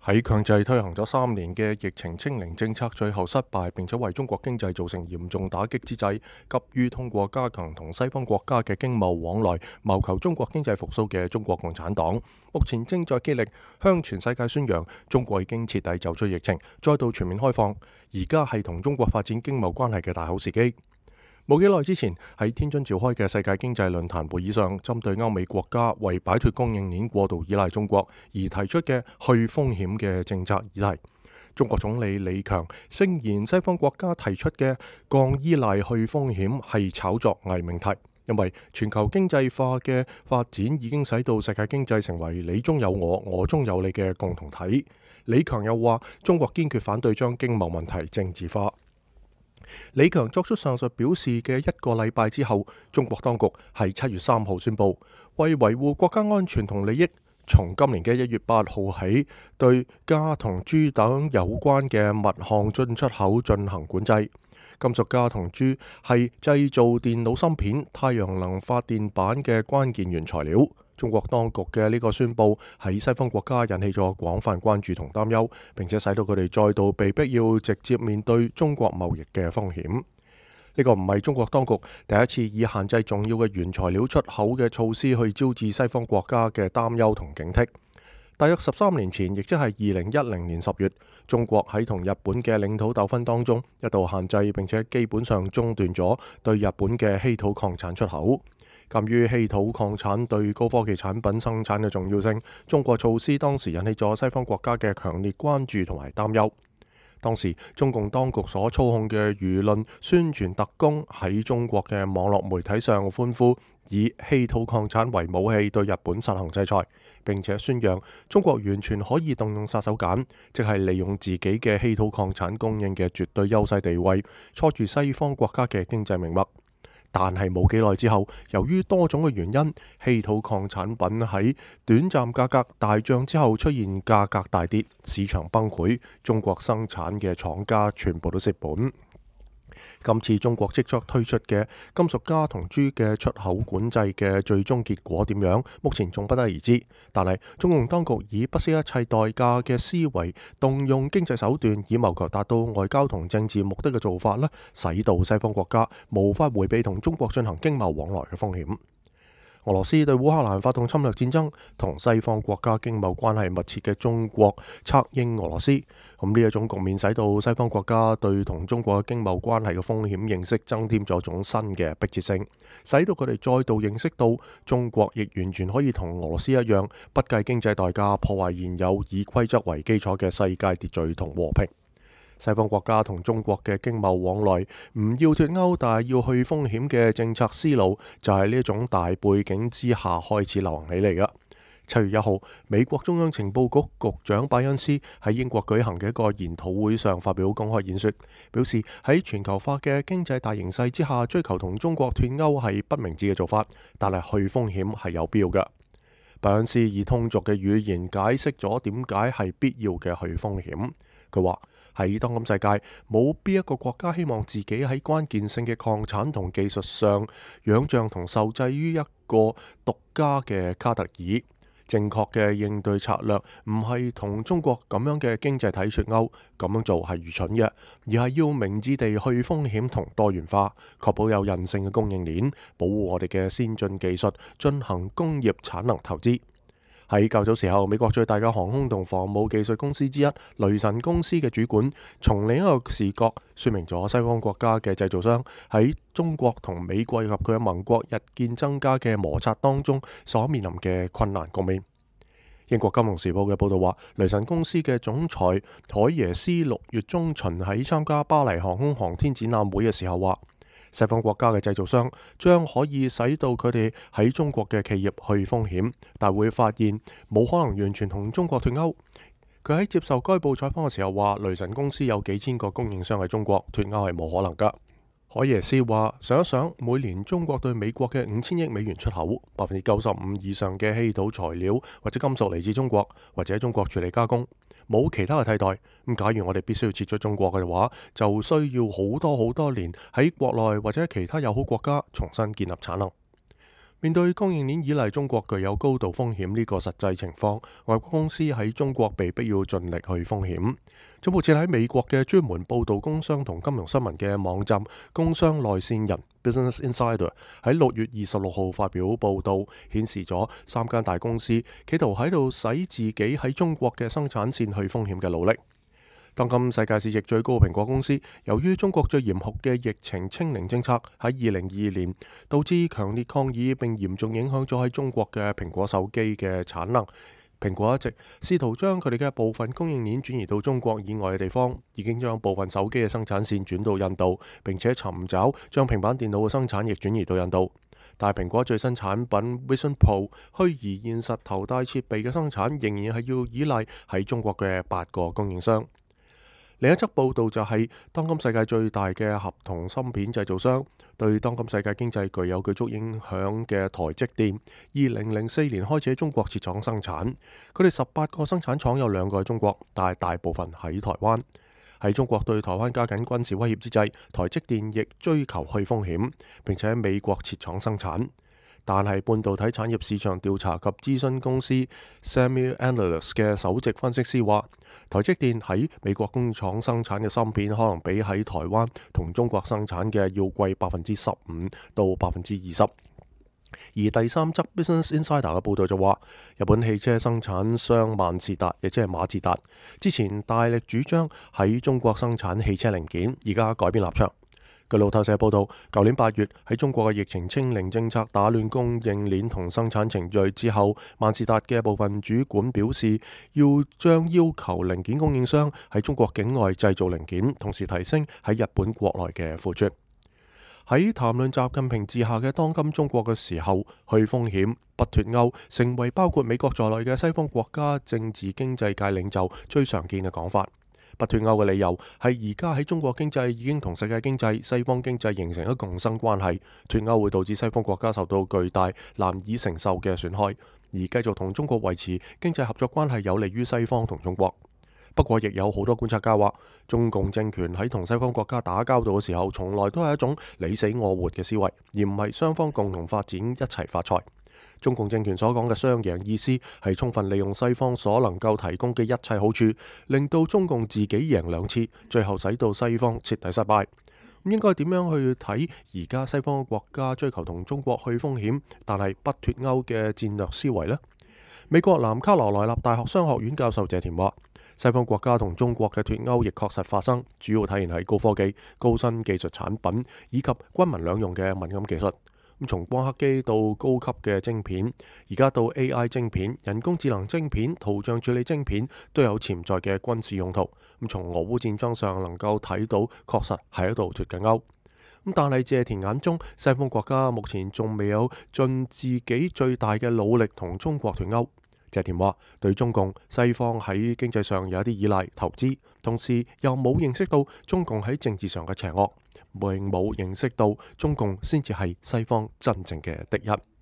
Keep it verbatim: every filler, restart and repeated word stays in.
喺強制推行咗三年嘅疫情清零政策最後失敗，並且為中國經濟造成嚴重打擊之際，急於通過加強同西方國家嘅經貿往來，謀求中國經濟復甦嘅中國共產黨，目前正在竭力向全世界宣揚中國已經徹底走出疫情，再度全面開放。而家係同中國發展經貿關係嘅大好時機。冇幾耐之前喺天津召開嘅世界經濟論壇會議上，針對歐美國家為擺脫供應鏈過度依賴中國而提出嘅去風險嘅政策議題，中國總理李強聲言西方國家提出嘅降依賴去風險係炒作偽命題，因為全球經濟化嘅發展已經使到世界經濟成為你中有我，我中有你嘅共同體。李強又話，中國堅決反對將經貿問題政治化。李強作出上述表示嘅一個禮拜之後，中國當局係七月三號宣布，為維護國家安全同利益，從今年嘅一月八號起，對鎵同鍺等有關嘅物項進出口進行管制。金屬鎵同鍺係製造電腦芯片、太陽能發電板嘅關鍵原材料。中國當局嘅呢個宣布喺西方國家引起咗廣泛關注同擔憂，並且使到佢哋再度被逼要直接面對中國貿易嘅風險。呢個唔係中國當局第一次以限制重要嘅原材料出口嘅措施去招致西方國家嘅擔憂同警惕。大約十三年前，亦即係二零一零年十月，中國喺同日本嘅領土糾紛當中一度限制並且基本上中斷咗對日本嘅稀土礦產出口。鑑於稀土礦產對高科技產品生產嘅重要性，中國措施當時引起咗西方國家嘅強烈關注同埋擔憂。當時中共當局所操控嘅輿論宣傳特工喺中國嘅網絡媒體上歡呼，以稀土礦產為武器對日本實行制裁，並且宣揚中國完全可以動用殺手鐧，即係利用自己嘅稀土礦產供應嘅絕對優勢地位，挫住西方國家嘅經濟命脈。但係冇幾耐之後，由於多種嘅原因，稀土礦產品喺短暫價格大漲之後出現價格大跌，市場崩潰，中國生產嘅廠家全部都蝕本。今次中國即將推出嘅金屬鎵同鍺嘅出口管制嘅最終結果點樣，目前仲不得而知。但係中共當局以不惜一切代價嘅思維，動用經濟手段以謀求達到外交同政治目的嘅做法呢，使到西方國家無法迴避同中國進行經貿往來嘅風險。俄羅斯對烏克蘭發動侵略戰爭，同西方國家經貿關係密切嘅中國策應俄羅斯，咁呢一種局面使到西方國家對同中國經貿關係嘅風險認識增添咗種新嘅迫切性，使到佢哋再度認識到中國亦完全可以同俄羅斯一樣，不計經濟代價破壞現有以規則為基礎嘅世界秩序同和平。西方國家同中國嘅經貿往來唔要脫鈎，但係要去風險嘅政策思路，就係呢一種大背景之下開始流行起嚟嘅。七月一號，美國中央情報局局長拜恩斯喺英國舉行嘅一個研討會上發表公開演說，表示喺全球化嘅經濟大形勢之下，追求同中國脫鈎係不明智嘅做法，但係去風險係有必要嘅。拜恩斯以通俗嘅語言解釋咗點解係必要嘅去風險。佢話，喺當今世界，冇邊一個國家希望自己喺關鍵性嘅礦產同技術上仰仗同受制於一個獨家嘅卡特爾。正確嘅應對策略唔係同中國咁樣嘅經濟體脫鈎，咁樣做係愚蠢嘅，而係要明智地去風險同多元化，確保有韌性嘅供應鏈，保護我哋嘅先進技術，進行工業產能投資。喺較早時候，美國最大嘅航空同防務技術公司之一雷神公司嘅主管，從另一個視角說明咗西方國家嘅製造商喺中國同美國以及佢嘅盟國日漸增加嘅摩擦當中所面臨嘅困難局面。英國金融時報嘅報道話，雷神公司嘅總裁海耶斯六月中旬喺參加巴黎航空航天展覽會嘅時候話，西方國家嘅製造商將可以使到佢哋喺中國嘅企業去風險，但會發現冇可能完全同中國脫鈎。佢喺接受該報採訪嘅時候話，雷神公司有幾千個供應商喺中國，脫鈎係冇可能噶。海耶斯話，想一想，每年中國對美國嘅五千億美元出口，百分之九十五以上嘅稀土材料或者金屬嚟自中國，或者中國處理加工，冇其他嘅替代。咁假如我哋必須要撤出中國嘅話，就需要好多好多年喺國內或者其他友好國家重新建立產能。 面對供應鏈依賴中國具有高度風險呢個實際情況，外國公司喺中國被逼要盡力去風險。總部設喺美國嘅專門報導工商同金融新聞嘅網站工商內線人 Business Insider 喺六月二十六號發表報導，顯示咗三間大公司企圖喺度使自己喺中國嘅生產線去風險嘅努力。當今世界市值最高嘅蘋果公司，由於中國最嚴酷嘅疫情清零政策喺二零二二年導致強烈抗議，並嚴重影響咗喺中國嘅蘋果手機嘅產能。蘋果一直試圖將佢哋嘅部分供應鏈轉移到中國以外嘅地方，已經將部分手機嘅生產線轉到印度，並且尋找將平板電腦嘅生產亦轉移到印度。但係蘋果最新產品 Vision Pro 虛擬現實頭戴設備嘅生產仍然係要依賴喺中國嘅八個供應商。另一則報道就係、是，當今世界最大嘅合同芯片製造商，對當今世界經濟具有舉足影響嘅台積電，二零零四年開始喺中國設廠生產。佢哋十八個生產廠有兩個喺中國，但係大部分喺台灣。喺中國對台灣加緊軍事威脅之際，台積電亦追求去風險，並且喺美國設廠生產。但係半導體產業市場調查及諮詢公司 SemiAnalyst 嘅首席分析師話，台積電喺美國工廠生產嘅芯片可能比喺台灣同中國生產嘅要貴百分之十五到百分之二十。而第三則 Business Insider 嘅報導就話，日本汽車生產商萬事達，亦即係馬自達，之前大力主張喺中國生產汽車零件，而家改變立場。據路透社報道，舊年八月喺中國嘅疫情清零政策打亂供應鏈同生產程序之後，萬事達嘅部分主管表示，要將要求零件供應商喺中國境外製造零件，同時提升喺日本國內嘅庫存。喺談論習近平治下嘅當今中國嘅時候，去風險、不脫鈎成為包括美國在內嘅西方國家政治經濟界領袖最常見嘅講法。不脫鈎嘅理由係而家喺中國經濟已經同世界經濟、西方經濟形成一個共生關係，脫鈎會導致西方國家受到巨大難以承受嘅損害，而繼續同中國維持經濟合作關係有利於西方同中國。不過，亦有好多觀察家話，中共政權喺同西方國家打交道嘅時候，從來都係一種你死我活嘅思維，而唔係雙方共同發展一齊發財。中共政權所講嘅雙贏意思係充分利用西方所能夠提供嘅一切好處，令到中共自己贏兩次，最後使到西方徹底失敗。咁應該點樣去睇而家西方國家追求同中國去風險，但係不脫鈎嘅戰略思維呢？美國南卡羅來納大學商學院教授謝田話，西方國家同中國嘅脫鈎亦確實發生，主要體現喺高科技、高新技術產品以及軍民兩用嘅敏感技術。咁從光刻機到高級嘅晶片，而家到 A I 晶片、人工智能晶片、圖像處理晶片都有潛在嘅軍事用途。咁從俄烏戰爭上能夠睇到，確實係喺度脫緊鈎。咁但係謝田眼中，西方國家目前仲未有盡自己最大嘅努力同中國脫鈎。謝田話：對中共，西方喺經濟上有一啲依賴投資，同時又冇認識到中共喺政治上嘅邪惡，並冇認識到中共先至係西方真正嘅敵人。